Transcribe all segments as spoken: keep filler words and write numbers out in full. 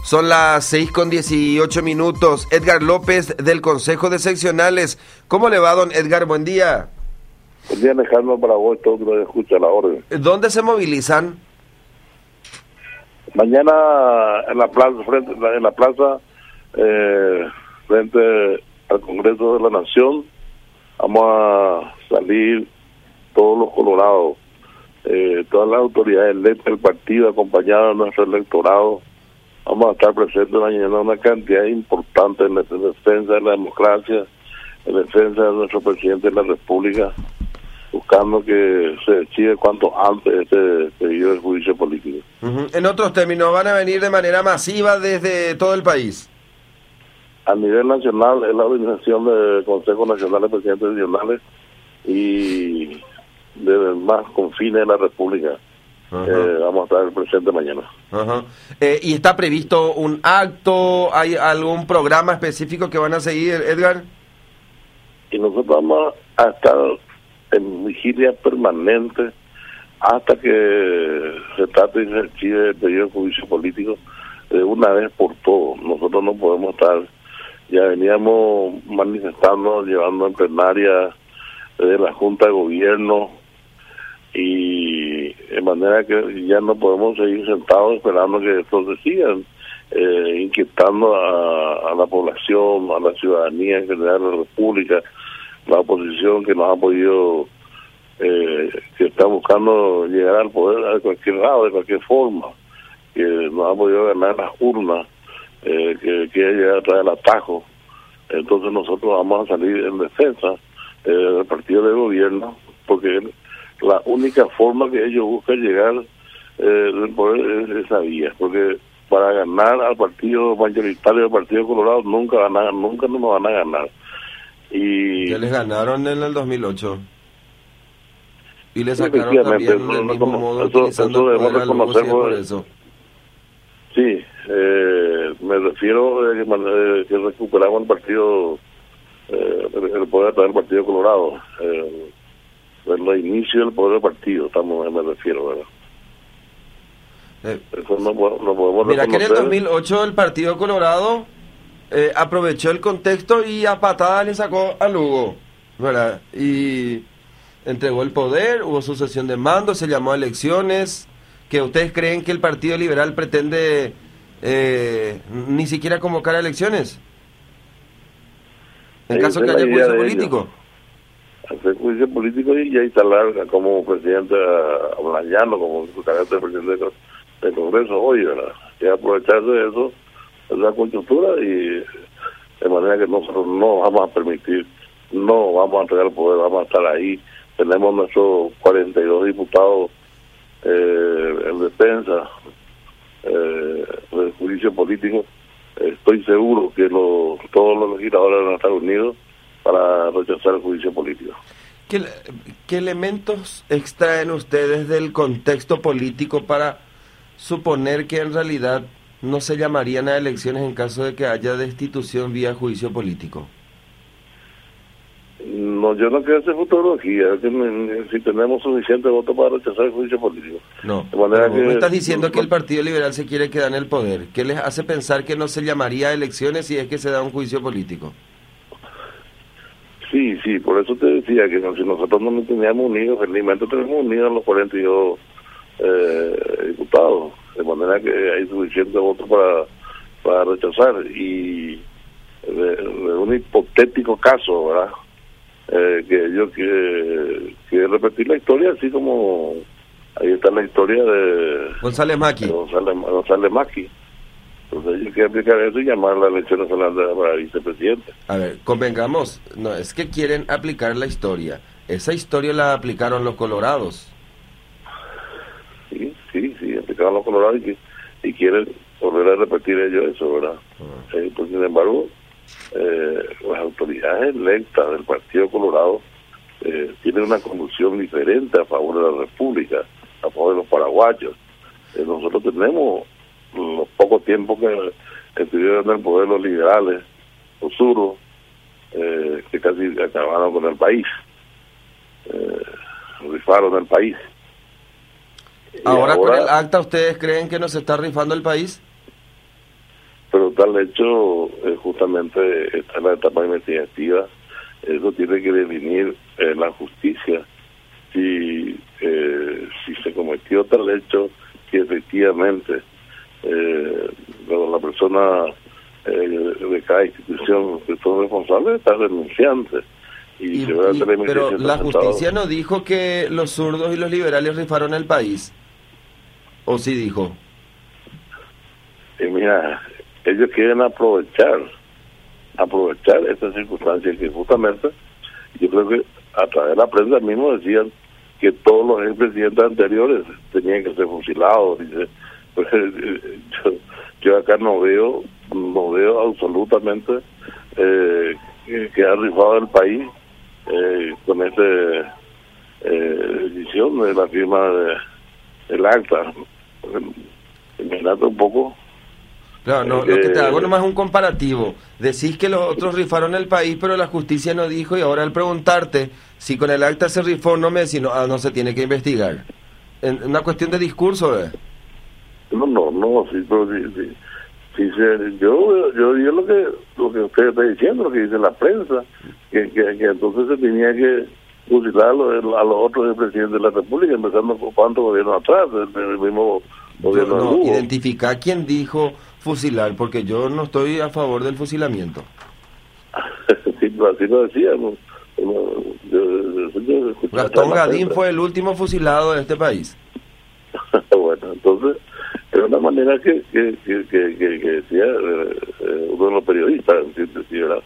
Son las seis con dieciocho minutos. Edgar López, del Consejo de Seccionales. ¿Cómo le va, don Edgar? Buen día. Buen día, Alejandro, para vos, todo que lo escucha la orden. ¿Dónde se movilizan? Mañana en la plaza, frente, en la plaza, eh, frente al Congreso de la Nación, vamos a salir todos los colorados, eh, todas las autoridades electas del partido, acompañadas de nuestro electorado. Vamos a estar presentes mañana una cantidad importante en la defensa de la democracia, en defensa de nuestro presidente de la República, buscando que se decide cuanto antes este pedido de juicio político. Uh-huh. En otros términos, ¿van a venir de manera masiva desde todo el país? A nivel nacional es la organización del Consejo Nacional de Presidentes Regionales y de más confines de la República. Uh-huh. eh, vamos a estar presentes mañana. Uh-huh. eh, ¿Y está previsto un acto? ¿Hay algún programa específico que van a seguir, Edgar? Y nosotros vamos a estar en vigilia permanente hasta que se trate de archive el pedido de juicio político de una vez por todas. Nosotros no podemos estar, ya veníamos manifestando, llevando en plenaria de la Junta de Gobierno, y de manera que ya no podemos seguir sentados esperando que esto se sigan eh, inquietando a, a la población, a la ciudadanía en general de la República, la oposición que nos ha podido, eh, que está buscando llegar al poder de cualquier lado, de cualquier forma, que nos ha podido ganar las urnas, eh, que quiere llegar a traer el atajo. Entonces nosotros vamos a salir en defensa eh, del partido de gobierno, porque la única forma que ellos buscan llegar eh, del poder es esa vía, porque para ganar al partido mayoritario del Partido Colorado nunca van a, nunca nos van a ganar. Y ya les ganaron en el dos mil ocho y le sacaron también eso, del mismo eso, modo eso, utilizando eso el poder al Lugo, por eso. Sí, eh, me refiero a que, que recuperamos el partido, eh, el poder del Partido Colorado, eh, el inicio del poder del partido, estamos, me refiero, ¿verdad? Eh, eso no, no podemos mira, reconocer. que en el dos mil ocho el Partido Colorado eh, aprovechó el contexto y a patadas le sacó a Lugo, ¿verdad? Y entregó el poder, hubo sucesión de mando, se llamó a elecciones. ¿Que ustedes creen que el Partido Liberal pretende eh, ni siquiera convocar a elecciones? En Ahí caso que haya juicio político. Hacer juicio político y ya instalar como presidente a Blayano, como su carácter presidente del Congreso hoy, ¿verdad? Y aprovecharse de eso, de la coyuntura, y de manera que nosotros no vamos a permitir, no vamos a entregar el poder, vamos a estar ahí. Tenemos nuestros cuarenta y dos diputados eh, en defensa eh, del juicio político. Estoy seguro que los, todos los legisladores van a estar unidos para rechazar el juicio político. ¿Qué, ¿Qué elementos extraen ustedes del contexto político para suponer que en realidad no se llamarían a elecciones en caso de que haya destitución vía juicio político? No, yo no quiero hacer futurología, es que si tenemos suficiente voto para rechazar el juicio político. No, de manera que, me estás diciendo no, que el Partido Liberal se quiere quedar en el poder. ¿Qué les hace pensar que no se llamaría a elecciones si es que se da un juicio político? Sí, sí, por eso te decía que si nosotros no nos teníamos unidos, felizmente tenemos unidos los cuarenta y dos eh, diputados, de manera que hay suficiente voto para, para rechazar. Y de, de un hipotético caso, ¿verdad? Eh, que yo que, que repetir la historia, así como ahí está la historia de González Maqui. De González, González Maqui. Entonces yo quiero aplicar eso y llamar a la elección nacional para vicepresidente. A ver, convengamos, no es que quieren aplicar la historia. Esa historia la aplicaron los colorados. Sí, sí, sí, aplicaron los colorados y, y quieren volver a repetir ellos eso, ¿verdad? Uh-huh. Eh, pues sin embargo, eh, las autoridades electas del Partido Colorado eh, tienen una conducción diferente a favor de la República, a favor de los paraguayos. Eh, nosotros tenemos los pocos tiempos que estuvieron en el poder los liberales, los suros, eh, que casi acabaron con el país, eh, rifaron el país. Ahora, ahora con el acta, ¿ustedes creen que nos está rifando el país? tal hecho, eh, justamente está en la etapa investigativa. Eso tiene que definir eh, la justicia si eh, si se cometió tal hecho, que efectivamente eh, la persona eh, de cada institución que son responsables está denunciante. Y, Y, se va a y- hacer la pero investigación la presentado. justicia no dijo que los zurdos y los liberales rifaron el país. ¿O sí dijo? Y mira, ellos quieren aprovechar, aprovechar esta circunstancia que justamente, yo creo que a través de la prensa mismo decían que todos los expresidentes anteriores tenían que ser fusilados. Dice, pues, yo, yo acá no veo, no veo absolutamente eh, que, que ha rifado el país eh, con esta eh, decisión de la firma de, del acta. Imagínate un poco. Claro, no, eh, lo que te eh, hago nomás es un comparativo. Decís que los otros rifaron el país, pero la justicia no dijo, y ahora al preguntarte si con el acta se rifó, no me decís, no, ah, no se tiene que investigar. En, una cuestión de discurso, ¿eh? No, no, no, sí, pero sí, sí, sí, se- yo, yo digo lo que, lo que usted está diciendo, lo que dice la prensa, que, que, que entonces se tenía que fusilar a los, a los otros presidentes de la República, empezando por cuántos gobiernos atrás, el, el mismo Yo, gobierno de no, Lugo. identificar quién dijo fusilar, porque yo no estoy a favor del fusilamiento. Sí, pero así lo decíamos. Yo- yo- yo- yo escuchaba Gastón la Gadín prensa. fue el último fusilado de este país. Bueno, entonces, era una manera que, que, que, que, que- que decía eh, eh, uno de los periodistas, en síntesis, ¿verdad?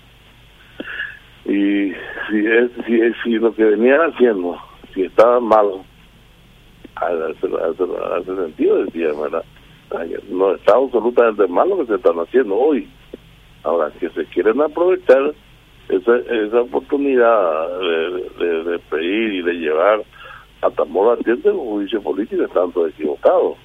Y si es, si es, si lo que venían haciendo, si estaba mal, hace, hace, hace sentido, decía, ¿verdad? No está absolutamente mal lo que se están haciendo hoy. Ahora, que se quieren aprovechar esa, esa oportunidad de, de, de pedir y de llevar a tambor ardiente un juicio político, están todos equivocados.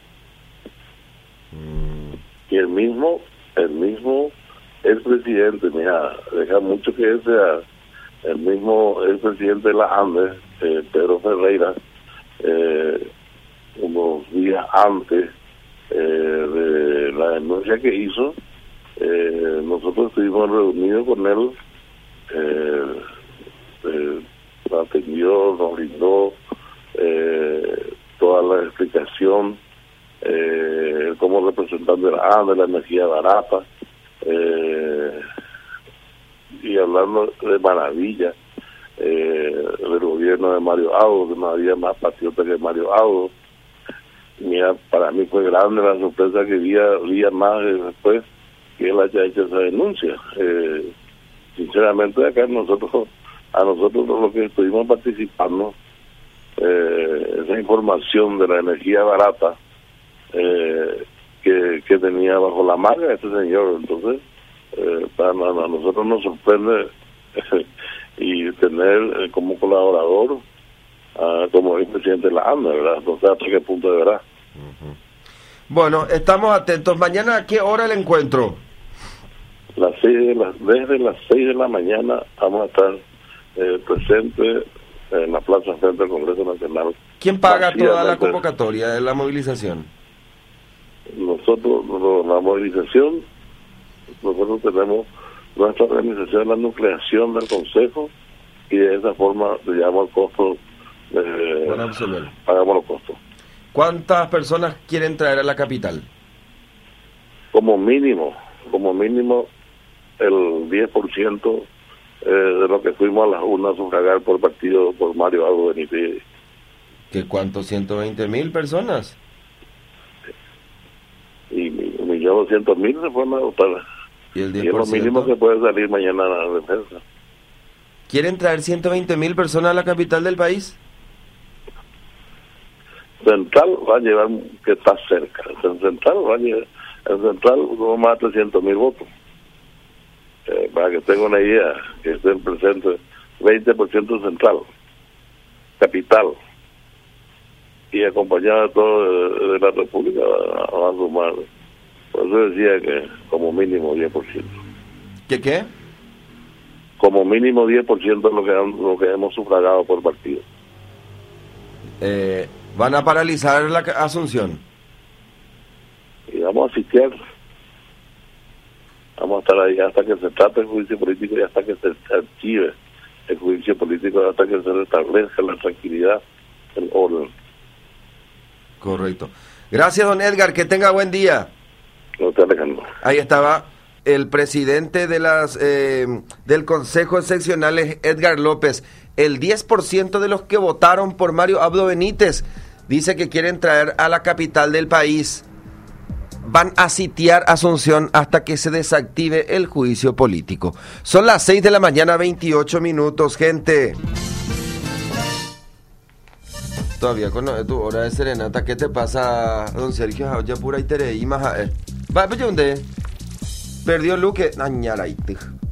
Y el mismo, el mismo expresidente, mira, deja mucho que sea el mismo expresidente de la Andes, eh, Pedro Ferreira, eh, unos días antes eh, de la denuncia que hizo, eh, nosotros estuvimos reunidos con él, eh, eh, nos atendió, nos brindó eh, toda la explicación eh, como representante de la ANDE, la energía barata, eh, y hablando de maravilla eh, del gobierno de Mario Audo, que no había más patriota que Mario Audo. Mira, para mí fue grande la sorpresa que día, día más después que él haya hecho esa denuncia. Eh, sinceramente acá nosotros, a nosotros lo que estuvimos participando, eh, esa información de la energía barata eh, que, que tenía bajo la manga este señor, entonces eh, para a nosotros nos sorprende y tener eh, como colaborador uh, como el presidente de la ANDA, ¿verdad? No sé hasta qué punto de verdad. Uh-huh. Bueno, estamos atentos. Mañana, ¿a qué hora el encuentro? Las seis de la, desde las seis de la mañana vamos a estar eh, presentes en la plaza frente al Congreso Nacional. ¿Quién paga toda la Masivamente. convocatoria de la movilización? Nosotros, no, la movilización, nosotros tenemos nuestra organización, la nucleación del Consejo, y de esa forma le llamamos el costo, eh, Van a absorber. pagamos los costos. ¿Cuántas personas quieren traer a la capital? Como mínimo, como mínimo el diez por ciento eh, de lo que fuimos a las urnas a sufragar por partido por Mario Aldo Benítez. ¿Qué cuánto? ¿ciento veinte mil personas? Y un millón doscientos mil se fueron a votar. ¿Y el Y diez es por lo mínimo ciento? que puede salir mañana a la defensa. ¿Quieren traer ciento veinte mil personas a la capital del país? Central va a llevar, que está cerca. En Central va a llevar, en Central hubo más de trescientos mil votos. Eh, para que tengan una idea, que estén presentes veinte por ciento en Central, capital, y acompañado de todo de, de la República va, va a sumar. Por eso decía que como mínimo diez por ciento. ¿Qué qué? Como mínimo diez por ciento es lo que, han- lo que hemos sufragado por partido. Eh, ¿Van a paralizar la ca- Asunción? Y vamos a sitiar. Vamos a estar ahí hasta que se trate el juicio político y hasta que se archive el juicio político, hasta que se restablezca la tranquilidad, el orden. Correcto. Gracias, don Edgar, que tenga buen día. No te alejando. Ahí estaba el presidente de las eh, del Consejo de Seccionales, Edgar López. El diez por ciento de los que votaron por Mario Abdo Benítez dice que quieren traer a la capital del país. Van a sitiar Asunción hasta que se desactive el juicio político. Son las seis de la mañana, veintiocho minutos, gente. Todavía con tu hora de serenata, ¿qué te pasa, don Sergio? Ya pura y tere y más. Va, pues, ¿dónde? Perdió Luque. Añara y